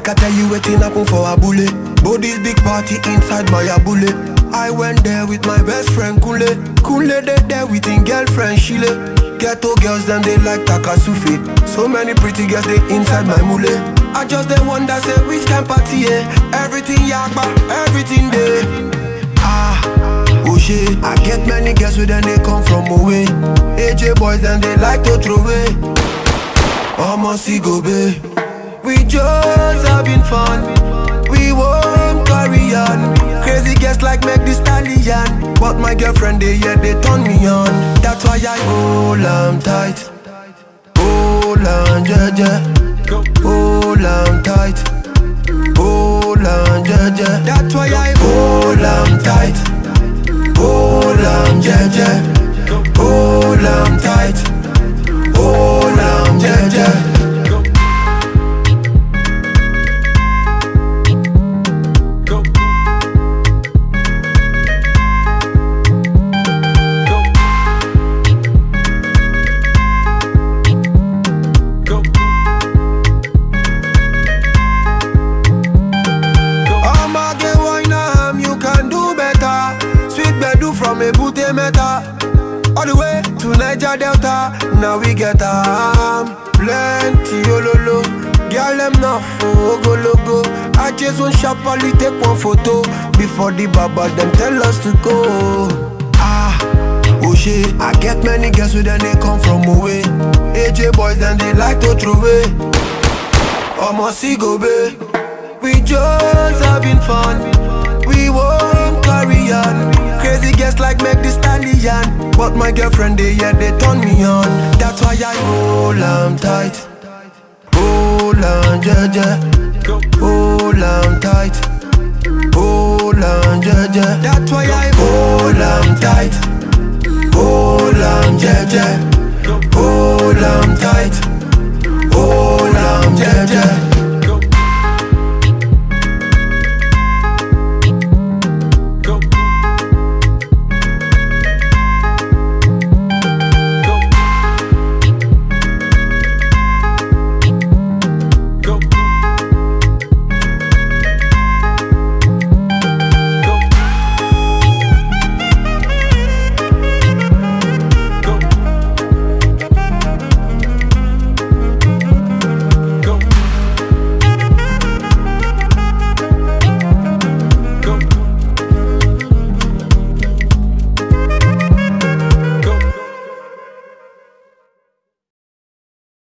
make I tell you wetin happen for Abule. Body's big party inside my Abule. I went there with my best friend Kunle. Kunle they there with him girlfriend Shile. Ghetto girls them they like Takasufi. So many pretty girls they inside my mule. I just they wonder say which kind party everything yakba, everything there. Oh shit, I get many girls with them they come from away. AJ boys and they like to throw away. Almost go babe. We just having fun. We won't carry on. Crazy girls like Meg Thee Stallion. But my girlfriend they turn me on. That's why I hold on tight. Hold on jaja. Hold on tight. Hold on jaja. That's why I hold on tight. Hold on jaja. Hold on tight. Hold on jaja. From Ebute Meta all the way to Niger Delta. Now we get plenty ololo. Girl them not for go logo. I just want sharply take one photo before the baba them tell us to go. Oh shit, I get many girls with them they come from away. AJ boys and they like to throw away. Almost go babe. We just having fun. We won't carry on. Crazy girls like Meg Thee Stallion. But my girlfriend they turn me on. That's why I hold on tight. Hold on jaja. Hold on tight. Hold on jaja. That's why I hold on